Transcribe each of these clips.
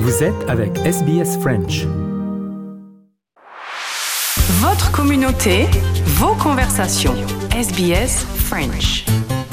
Vous êtes avec SBS French. Votre communauté, vos conversations. SBS French.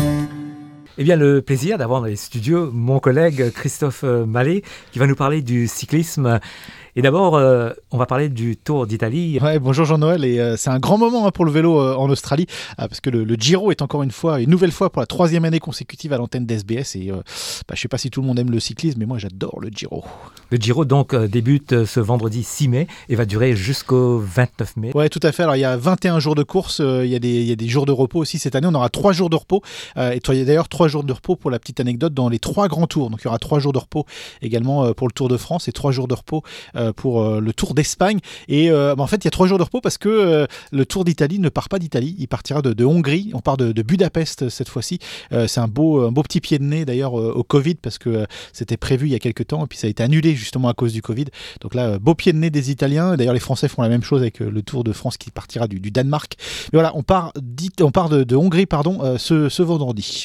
Eh bien, le plaisir d'avoir dans les studios mon collègue Christophe Mallet qui va nous parler du cyclisme. Et d'abord, on va parler du Tour d'Italie. Ouais, bonjour Jean-Noël, et c'est un grand moment pour le vélo en Australie, parce que le Giro est encore une nouvelle fois pour la 3e année consécutive à l'antenne d'SBS, et je ne sais pas si tout le monde aime le cyclisme, mais moi j'adore le Giro. Le Giro donc débute ce vendredi 6 mai et va durer jusqu'au 29 mai. Ouais, tout à fait. Alors il y a 21 jours de course, il y a des jours de repos aussi cette année, on aura 3 jours de repos, et il y a d'ailleurs 3 jours de repos pour la petite anecdote dans les 3 grands tours, donc il y aura 3 jours de repos également pour le Tour de France et 3 jours de repos pour le Tour d'Espagne. Et en fait, il y a 3 jours de repos parce que le Tour d'Italie ne part pas d'Italie, il partira de Hongrie. On part de Budapest cette fois-ci. C'est un beau petit pied de nez d'ailleurs au Covid, parce que c'était prévu il y a quelques temps et puis ça a été annulé justement à cause du Covid. Donc là, beau pied de nez des Italiens. D'ailleurs, les Français font la même chose avec le Tour de France qui partira du Danemark. Mais voilà, on part de Hongrie ce vendredi.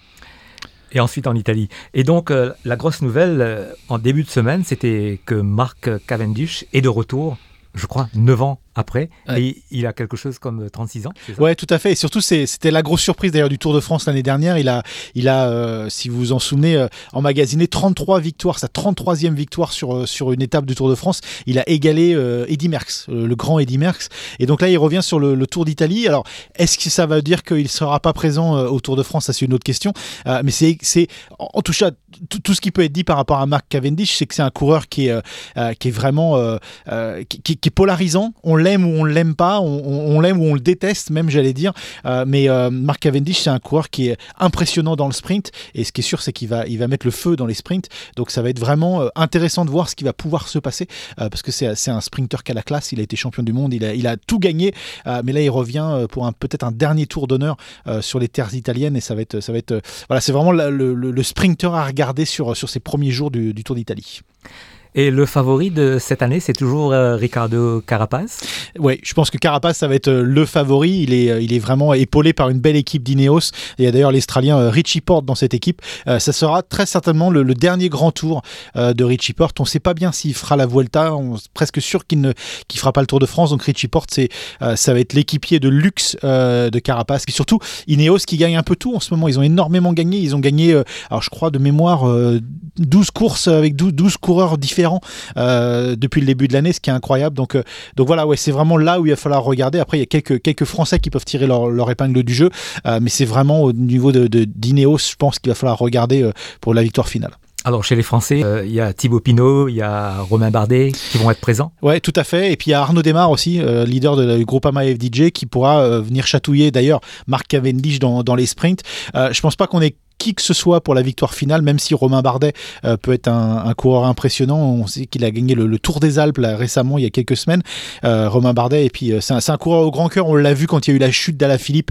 Et ensuite en Italie. Et donc, la grosse nouvelle, en début de semaine, c'était que Mark Cavendish est de retour, je crois, 9 ans après. Ouais. Et il a quelque chose comme 36 ans, c'est ça ? Ouais, tout à fait. Et surtout, c'était la grosse surprise d'ailleurs du Tour de France l'année dernière. Il a si vous vous en souvenez, emmagasiné 33 victoires, sa 33e victoire sur une étape du Tour de France. Il a égalé Eddy Merckx, le grand Eddy Merckx. Et donc là, il revient sur le Tour d'Italie. Alors, est-ce que ça veut dire qu'il ne sera pas présent au Tour de France ? Ça, c'est une autre question. Mais c'est en tout cas, tout ce qui peut être dit par rapport à Mark Cavendish, c'est que c'est un coureur qui est vraiment qui est polarisant. On l'aime ou on l'aime pas, on l'aime ou on le déteste même, j'allais dire, mais Mark Cavendish, c'est un coureur qui est impressionnant dans le sprint, et ce qui est sûr, c'est qu'il va mettre le feu dans les sprints. Donc ça va être vraiment intéressant de voir ce qui va pouvoir se passer, parce que c'est un sprinter qui a la classe. Il a été champion du monde, il a tout gagné, mais là il revient pour peut-être un dernier tour d'honneur sur les terres italiennes, et ça va être voilà, c'est vraiment le sprinter à regarder sur ces premiers jours du Tour d'Italie. Et le favori de cette année, c'est toujours Riccardo Carapaz. Oui, je pense que Carapaz, ça va être le favori. Il est vraiment épaulé par une belle équipe d'Ineos. Il y a d'ailleurs l'Australien Richie Porte dans cette équipe. Ça sera très certainement le dernier grand tour de Richie Porte. On ne sait pas bien s'il fera la Vuelta. On est presque sûr qu'il ne fera pas le Tour de France. Donc Richie Porte, ça va être l'équipier de luxe de Carapaz. Et surtout, Ineos qui gagne un peu tout en ce moment. Ils ont énormément gagné. Ils ont gagné, alors je crois de mémoire, 12 courses avec 12 coureurs différents depuis le début de l'année, ce qui est incroyable. Donc voilà, ouais, c'est vraiment là où il va falloir regarder. Après, il y a quelques Français qui peuvent tirer leur épingle du jeu, mais c'est vraiment au niveau d'Ineos, je pense qu'il va falloir regarder pour la victoire finale. Alors, chez les Français, il y a Thibaut Pinot, il y a Romain Bardet qui vont être présents. Ouais, tout à fait. Et puis il y a Arnaud Démare aussi, leader du Groupama FDJ, qui pourra venir chatouiller d'ailleurs Mark Cavendish dans les sprints. Je pense pas qu'on ait qui que ce soit pour la victoire finale, même si Romain Bardet peut être un coureur impressionnant. On sait qu'il a gagné le Tour des Alpes là, récemment, il y a quelques semaines, Romain Bardet, et puis c'est un coureur au grand cœur. On l'a vu quand il y a eu la chute d'Alaphilippe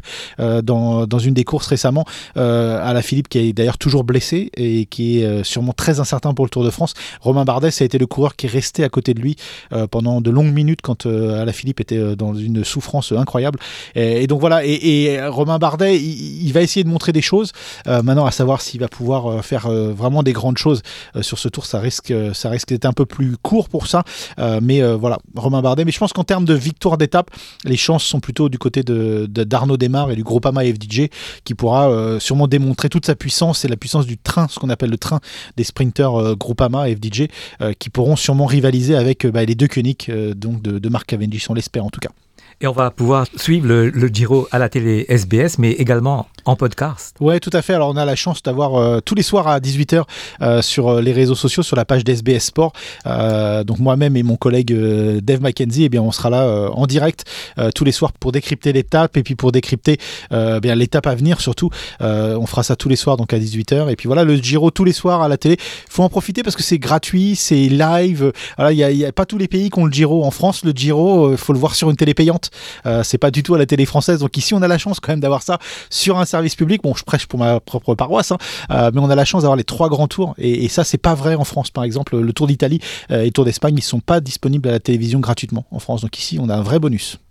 dans une des courses récemment, Alaphilippe qui est d'ailleurs toujours blessé et qui est sûrement très incertain pour le Tour de France. Romain Bardet, ça a été le coureur qui est resté à côté de lui pendant de longues minutes quand Alaphilippe était dans une souffrance incroyable, et donc voilà, et Romain Bardet, il va essayer de montrer des choses maintenant. À savoir s'il va pouvoir faire vraiment des grandes choses sur ce tour, ça risque d'être un peu plus court pour ça, mais voilà, Romain Bardet. Mais je pense qu'en termes de victoire d'étape, les chances sont plutôt du côté d'Arnaud Démare et du Groupama FDJ, qui pourra sûrement démontrer toute sa puissance et la puissance du train, ce qu'on appelle le train des sprinters Groupama FDJ, qui pourront sûrement rivaliser avec les deux Koenig donc de Mark Cavendish, on l'espère en tout cas. Et on va pouvoir suivre le Giro à la télé SBS, mais également en podcast. Ouais, tout à fait. Alors, on a la chance d'avoir tous les soirs à 18h sur les réseaux sociaux, sur la page d'SBS Sport. Donc, moi-même et mon collègue Dave McKenzie, eh bien, on sera là en direct tous les soirs pour décrypter l'étape et puis pour décrypter bien l'étape à venir surtout. On fera ça tous les soirs, donc à 18h. Et puis voilà, le Giro tous les soirs à la télé. Il faut en profiter parce que c'est gratuit, c'est live. Voilà, il y a pas tous les pays qui ont le Giro. En France, le Giro, faut le voir sur une télé payante. C'est pas du tout à la télé française. Donc ici, on a la chance quand même d'avoir ça sur un service public. Bon, je prêche pour ma propre paroisse, mais on a la chance d'avoir les 3 grands tours. Et ça, c'est pas vrai en France. Par exemple, le Tour d'Italie et le Tour d'Espagne, ils sont pas disponibles à la télévision gratuitement en France. Donc ici, on a un vrai bonus.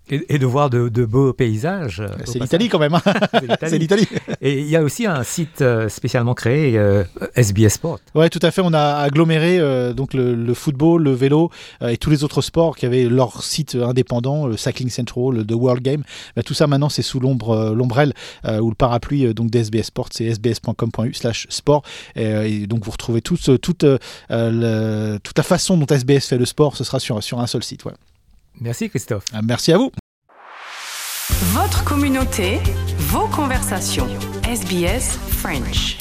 Et de voir de beaux paysages. C'est l'Italie quand même. C'est l'Italie. Et il y a aussi un site spécialement créé, SBS Sport. Ouais, tout à fait. On a aggloméré donc le football, le vélo et tous les autres sports qui avaient leur site indépendant, le Cycling Central, le The World Game. Tout ça maintenant c'est sous l'ombrelle ou le parapluie donc d'SBS Sport. C'est sbs.com.u/sport. Et donc vous retrouvez toute la façon dont SBS fait le sport. Ce sera sur un seul site. Ouais. Merci Christophe. Merci à vous. Votre communauté, vos conversations. SBS French.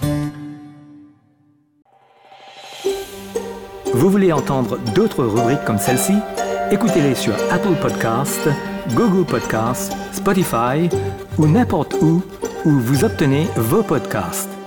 Vous voulez entendre d'autres rubriques comme celle-ci? Écoutez-les sur Apple Podcasts, Google Podcasts, Spotify ou n'importe où vous obtenez vos podcasts.